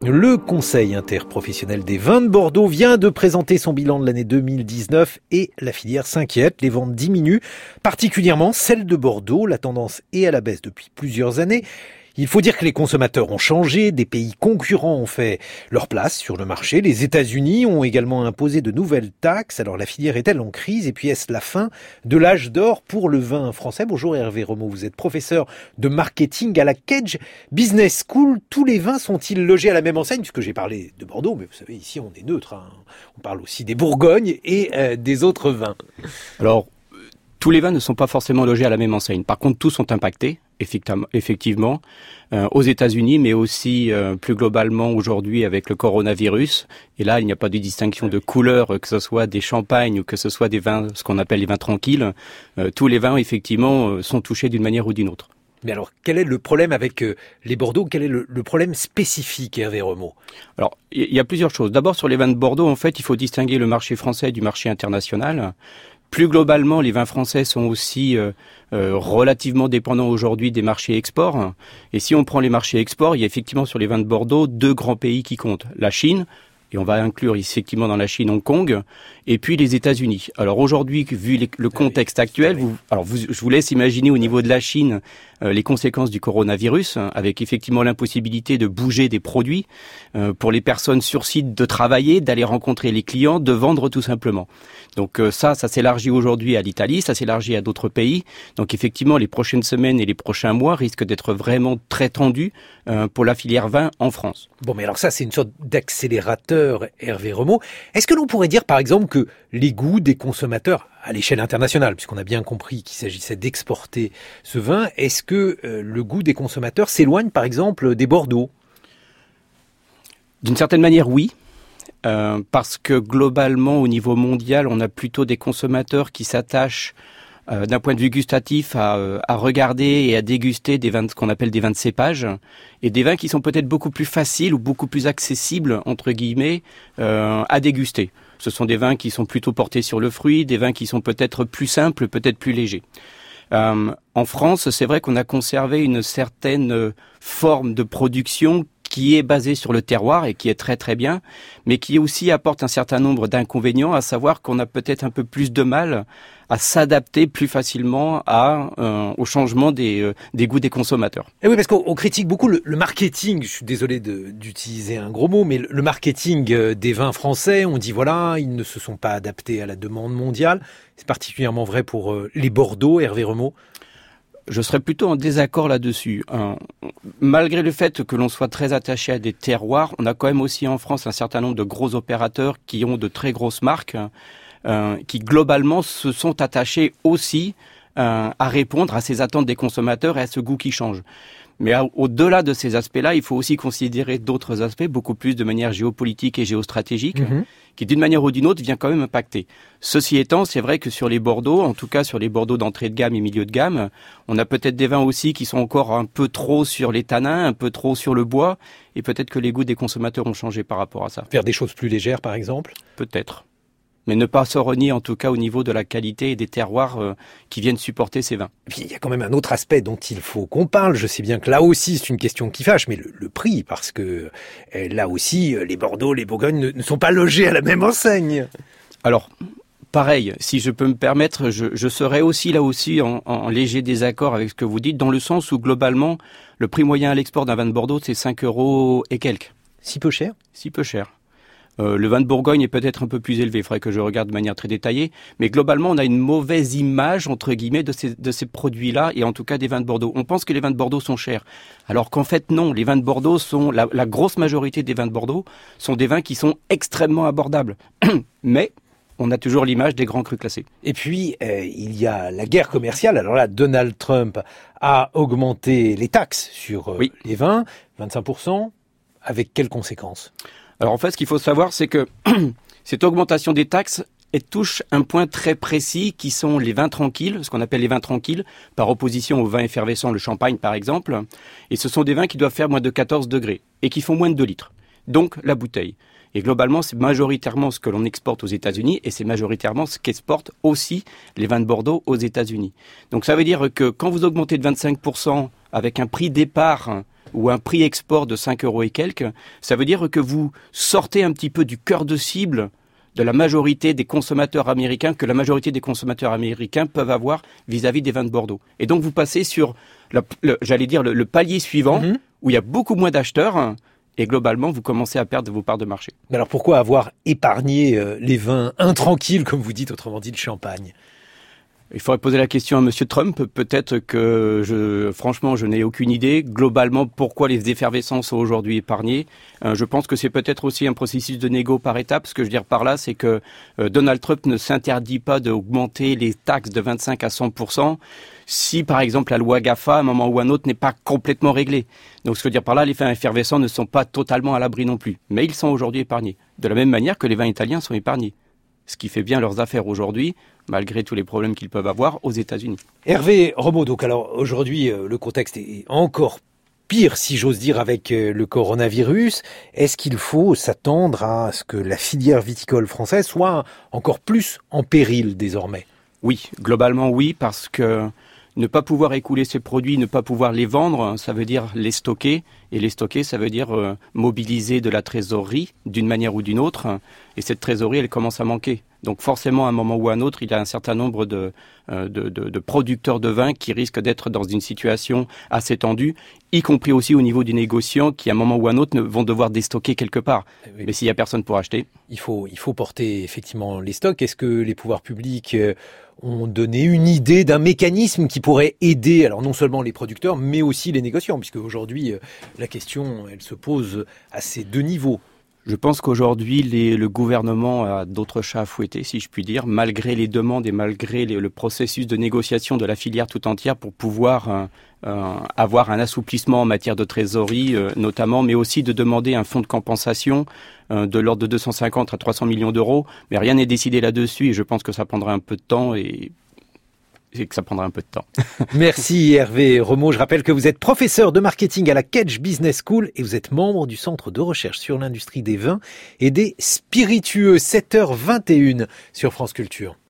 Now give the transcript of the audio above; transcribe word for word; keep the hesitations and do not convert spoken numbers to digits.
Le Conseil interprofessionnel des vins de Bordeaux vient de présenter son bilan de l'année deux mille dix-neuf et la filière s'inquiète. Les ventes diminuent, particulièrement celles de Bordeaux. La tendance est à la baisse depuis plusieurs années. Il faut dire que les consommateurs ont changé, des pays concurrents ont fait leur place sur le marché. Les États-Unis ont également imposé de nouvelles taxes. Alors la filière est-elle en crise? Et puis est-ce la fin de l'âge d'or pour le vin français? Bonjour Hervé Remeau, vous êtes professeur de marketing à la Kedge Business School. Tous les vins sont-ils logés à la même enseigne? Puisque j'ai parlé de Bordeaux, mais vous savez, ici on est neutre, hein. On parle aussi des Bourgognes et euh, des autres vins. Alors, tous les vins ne sont pas forcément logés à la même enseigne. Par contre, tous sont impactés, effectivement, euh, aux États-Unis, mais aussi euh, plus globalement aujourd'hui avec le coronavirus. Et là, il n'y a pas de distinction de couleur, que ce soit des champagnes ou que ce soit des vins, ce qu'on appelle les vins tranquilles. Euh, tous les vins, effectivement, euh, sont touchés d'une manière ou d'une autre. Mais alors, quel est le problème avec euh, les Bordeaux? Quel est le, le problème spécifique, Hervé Remeau? Alors, il y a plusieurs choses. D'abord, sur les vins de Bordeaux, en fait, il faut distinguer le marché français du marché international. Plus globalement, les vins français sont aussi euh, euh, relativement dépendants aujourd'hui des marchés export. Et si on prend les marchés export, il y a effectivement sur les vins de Bordeaux deux grands pays qui comptent. La Chine, et on va inclure effectivement dans la Chine Hong Kong, et puis les États-Unis. Alors aujourd'hui, vu les, le contexte actuel, vous, alors vous, je vous laisse imaginer au niveau de la Chine euh, les conséquences du coronavirus, hein, avec effectivement l'impossibilité de bouger des produits, euh, pour les personnes sur site de travailler, d'aller rencontrer les clients, de vendre tout simplement. Donc euh, ça, ça s'élargit aujourd'hui à l'Italie, ça s'élargit à d'autres pays. Donc effectivement, les prochaines semaines et les prochains mois risquent d'être vraiment très tendus euh, pour la filière vin en France. Bon, mais alors ça, c'est une sorte d'accélérateur, Hervé Remeau. Est-ce que l'on pourrait dire, par exemple, que les goûts des consommateurs, à l'échelle internationale, puisqu'on a bien compris qu'il s'agissait d'exporter ce vin, est-ce que euh, le goût des consommateurs s'éloigne, par exemple, des Bordeaux? D'une certaine manière, oui. Euh, parce que globalement, au niveau mondial, on a plutôt des consommateurs qui s'attachent euh, d'un point de vue gustatif à, euh, à regarder et à déguster des vins, ce qu'on appelle des vins de cépage, et des vins qui sont peut-être beaucoup plus faciles ou beaucoup plus accessibles, entre guillemets, euh, à déguster. Ce sont des vins qui sont plutôt portés sur le fruit, des vins qui sont peut-être plus simples, peut-être plus légers. Euh, en France, c'est vrai qu'on a conservé une certaine forme de production qui est basé sur le terroir et qui est très très bien, mais qui aussi apporte un certain nombre d'inconvénients, à savoir qu'on a peut-être un peu plus de mal à s'adapter plus facilement à, euh, au changement des, euh, des goûts des consommateurs. Et oui, parce qu'on on critique beaucoup le, le marketing, je suis désolé de, d'utiliser un gros mot, mais le, le marketing des vins français, on dit voilà, ils ne se sont pas adaptés à la demande mondiale. C'est particulièrement vrai pour euh, les Bordeaux, Hervé Remeau. Je serais plutôt en désaccord là-dessus. Euh, malgré le fait que l'on soit très attaché à des terroirs, on a quand même aussi en France un certain nombre de gros opérateurs qui ont de très grosses marques, euh, qui globalement se sont attachés aussi euh, à répondre à ces attentes des consommateurs et à ce goût qui change. Mais au-delà de ces aspects-là, il faut aussi considérer d'autres aspects, beaucoup plus de manière géopolitique et géostratégique, mmh. qui d'une manière ou d'une autre vient quand même impacter. Ceci étant, c'est vrai que sur les Bordeaux, en tout cas sur les Bordeaux d'entrée de gamme et milieu de gamme, on a peut-être des vins aussi qui sont encore un peu trop sur les tanins, un peu trop sur le bois, et peut-être que les goûts des consommateurs ont changé par rapport à ça. Faire des choses plus légères, par exemple ? Peut-être. Mais ne pas se renier en tout cas au niveau de la qualité et des terroirs euh, qui viennent supporter ces vins. Et puis il y a quand même un autre aspect dont il faut qu'on parle. Je sais bien que là aussi c'est une question qui fâche, mais le, le prix, parce que euh, là aussi les Bordeaux, les Bourgognes ne, ne sont pas logés à la même enseigne. Alors, pareil, si je peux me permettre, je, je serais aussi là aussi en, en léger désaccord avec ce que vous dites, dans le sens où globalement le prix moyen à l'export d'un vin de Bordeaux c'est cinq euros et quelques. Si peu cher ? Si peu cher. Euh, le vin de Bourgogne est peut-être un peu plus élevé, il faudrait que je regarde de manière très détaillée, mais globalement on a une mauvaise image entre guillemets de ces, de ces produits-là, et en tout cas des vins de Bordeaux. On pense que les vins de Bordeaux sont chers, alors qu'en fait non, les vins de Bordeaux sont, la, la grosse majorité des vins de Bordeaux sont des vins qui sont extrêmement abordables, mais on a toujours l'image des grands crus classés. Et puis, euh, il y a la guerre commerciale. Alors là, Donald Trump a augmenté les taxes sur euh, oui. les vins, vingt-cinq pour cent, avec quelles conséquences ? Alors en fait, ce qu'il faut savoir, c'est que cette augmentation des taxes, elle touche un point très précis qui sont les vins tranquilles, ce qu'on appelle les vins tranquilles, par opposition aux vins effervescents, le champagne par exemple. Et ce sont des vins qui doivent faire moins de quatorze degrés et qui font moins de deux litres. Donc la bouteille. Et globalement, c'est majoritairement ce que l'on exporte aux États-Unis et c'est majoritairement ce qu'exportent aussi les vins de Bordeaux aux États-Unis. Donc ça veut dire que quand vous augmentez de vingt-cinq pour cent avec un prix départ ou un prix export de cinq euros et quelques, ça veut dire que vous sortez un petit peu du cœur de cible de la majorité des consommateurs américains, que la majorité des consommateurs américains peuvent avoir vis-à-vis des vins de Bordeaux. Et donc vous passez sur, le, le, j'allais dire, le, le palier suivant, mmh. où il y a beaucoup moins d'acheteurs, et globalement, vous commencez à perdre vos parts de marché. Mais alors pourquoi avoir épargné euh, les vins intranquilles, comme vous dites, autrement dit le champagne ? Il faudrait poser la question à Monsieur Trump. Peut-être que, je, franchement, je n'ai aucune idée. Globalement, pourquoi les effervescences sont aujourd'hui épargnées ? euh, Je pense que c'est peut-être aussi un processus de négo par étapes. Ce que je veux dire par là, c'est que euh, Donald Trump ne s'interdit pas d'augmenter les taxes de vingt-cinq à cent pour cent si, par exemple, la loi GAFA, à un moment ou à un autre, n'est pas complètement réglée. Donc, ce que je veux dire par là, les vins effervescents ne sont pas totalement à l'abri non plus. Mais ils sont aujourd'hui épargnés. De la même manière que les vins italiens sont épargnés. Ce qui fait bien leurs affaires aujourd'hui, malgré tous les problèmes qu'ils peuvent avoir aux États-Unis. Hervé Remeau, donc alors aujourd'hui, euh, le contexte est encore pire, si j'ose dire, avec euh, le coronavirus. Est-ce qu'il faut s'attendre à ce que la filière viticole française soit encore plus en péril désormais ? Oui, globalement oui, parce que ne pas pouvoir écouler ces produits, ne pas pouvoir les vendre, ça veut dire les stocker. Et les stocker, ça veut dire euh, mobiliser de la trésorerie d'une manière ou d'une autre. Et cette trésorerie, elle commence à manquer. Donc forcément, à un moment ou à un autre, il y a un certain nombre de, euh, de, de, de producteurs de vin qui risquent d'être dans une situation assez tendue, y compris aussi au niveau des négociants qui, à un moment ou à un autre, vont devoir déstocker quelque part. Oui. Mais s'il n'y a personne pour acheter... Il faut, il faut porter effectivement les stocks. Est-ce que les pouvoirs publics ont donné une idée d'un mécanisme qui pourrait aider, alors non seulement les producteurs, mais aussi les négociants, puisque aujourd'hui, la question, elle se pose à ces deux niveaux. Je pense qu'aujourd'hui, les, le gouvernement a d'autres chats à fouetter, si je puis dire, malgré les demandes et malgré les, le processus de négociation de la filière tout entière pour pouvoir euh, euh, avoir un assouplissement en matière de trésorerie, euh, notamment, mais aussi de demander un fonds de compensation euh, de l'ordre de deux cent cinquante à trois cents millions d'euros. Mais rien n'est décidé là-dessus et je pense que ça prendra un peu de temps et... et que ça prendra un peu de temps. Merci Hervé Remeau. Je rappelle que vous êtes professeur de marketing à la Kedge Business School et vous êtes membre du Centre de recherche sur l'industrie des vins et des spiritueux. sept heures vingt et une sur France Culture.